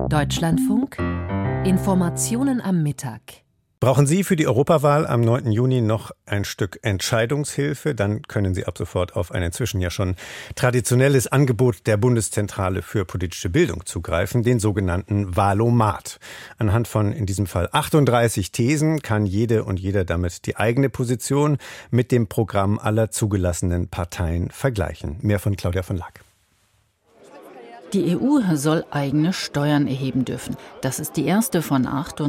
Deutschlandfunk Informationen am Mittag. Brauchen Sie für die Europawahl am 9. Juni noch ein Stück Entscheidungshilfe? Dann können Sie ab sofort auf ein inzwischen ja schon traditionelles Angebot der Bundeszentrale für politische Bildung zugreifen, den sogenannten Wahlomat. Anhand von in diesem Fall 38 Thesen kann jede und jeder damit die eigene Position mit dem Programm aller zugelassenen Parteien vergleichen. Mehr von Claudia von Lack. Die EU soll eigene Steuern erheben dürfen. Das ist die erste von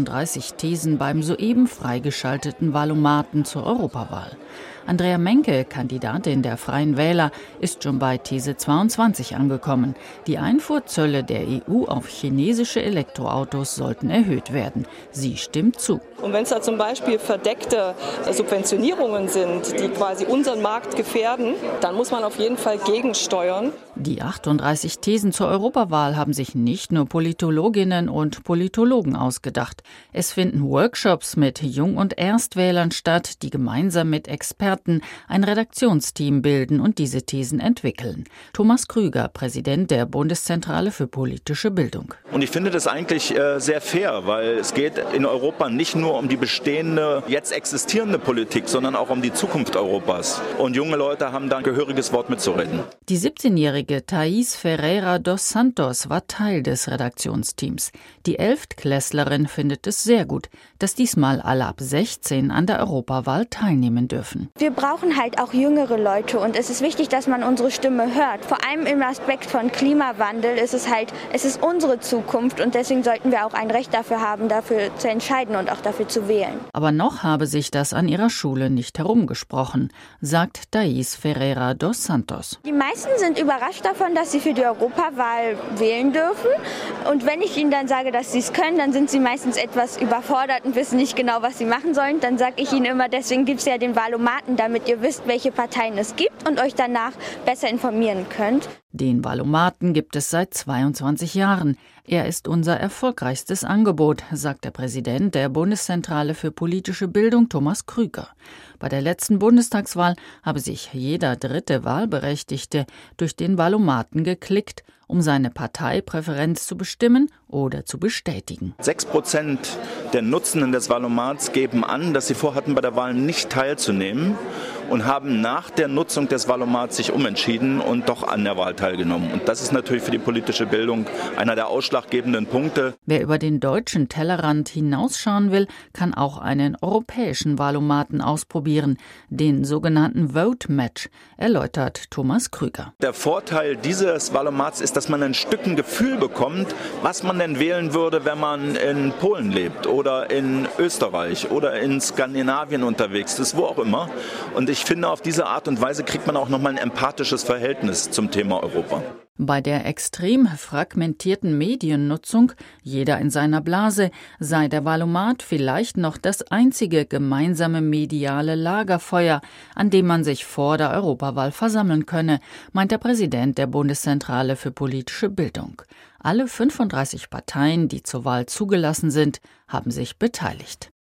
38 Thesen beim soeben freigeschalteten Wahlomaten zur Europawahl. Andrea Menke, Kandidatin der Freien Wähler, ist schon bei These 22 angekommen. Die Einfuhrzölle der EU auf chinesische Elektroautos sollten erhöht werden. Sie stimmt zu. Und wenn es da zum Beispiel verdeckte Subventionierungen sind, die quasi unseren Markt gefährden, dann muss man auf jeden Fall gegensteuern. Die 38 Thesen zur Europawahl haben sich nicht nur Politologinnen und Politologen ausgedacht. Es finden Workshops mit Jung- und Erstwählern statt, die gemeinsam mit Experten ein Redaktionsteam bilden und diese Thesen entwickeln. Thomas Krüger, Präsident der Bundeszentrale für politische Bildung. Und ich finde das eigentlich sehr fair, weil es geht in Europa nicht nur um die bestehende, jetzt existierende Politik, sondern auch um die Zukunft Europas. Und junge Leute haben da ein gehöriges Wort mitzureden. Die 17-jährige Thais Ferreira dos Santos war Teil des Redaktionsteams. Die Elftklässlerin findet es sehr gut, dass diesmal alle ab 16 an der Europawahl teilnehmen dürfen. Wir brauchen halt auch jüngere Leute und es ist wichtig, dass man unsere Stimme hört. Vor allem im Aspekt von Klimawandel ist es unsere Zukunft und deswegen sollten wir auch ein Recht dafür haben, dafür zu entscheiden und auch dafür zu wählen. Aber noch habe sich das an ihrer Schule nicht herumgesprochen, sagt Thais Ferreira dos Santos. Die meisten sind überrascht davon, dass sie für die Europawahl wählen dürfen. Und wenn ich ihnen dann sage, dass sie es können, dann sind sie meistens etwas überfordert und wissen nicht genau, was sie machen sollen. Dann sage ich ihnen immer, deswegen gibt es ja den Wahlomaten, damit ihr wisst, welche Parteien es gibt und euch danach besser informieren könnt. Den Wahlomaten gibt es seit 22 Jahren. Er ist unser erfolgreichstes Angebot, sagt der Präsident der Bundeszentrale für politische Bildung, Thomas Krüger. Bei der letzten Bundestagswahl habe sich jeder dritte Wahlberechtigte durch den Wahlomaten geklickt, um seine Parteipräferenz zu bestimmen oder zu bestätigen. 6% der Nutzenden des Wahlomats geben an, dass sie vorhatten, bei der Wahl nicht teilzunehmen und haben nach der Nutzung des Wahlomats sich umentschieden und doch an der Wahl teilgenommen. Und das ist natürlich für die politische Bildung einer der ausschlaggebenden Punkte. Wer über den deutschen Tellerrand hinausschauen will, kann auch einen europäischen Wahlomaten ausprobieren, den sogenannten Vote Match, erläutert Thomas Krüger. Der Vorteil dieses Wahlomats ist, dass man ein Stück ein Gefühl bekommt, was man denn wählen würde, wenn man in Polen lebt oder in Österreich oder in Skandinavien unterwegs ist, wo auch immer. Und ich finde, auf diese Art und Weise kriegt man auch nochmal ein empathisches Verhältnis zum Thema Europa. Bei der extrem fragmentierten Mediennutzung, jeder in seiner Blase, sei der Wahlomat vielleicht noch das einzige gemeinsame mediale Lagerfeuer, an dem man sich vor der Europawahl versammeln könne, meint der Präsident der Bundeszentrale für politische Bildung. Alle 35 Parteien, die zur Wahl zugelassen sind, haben sich beteiligt.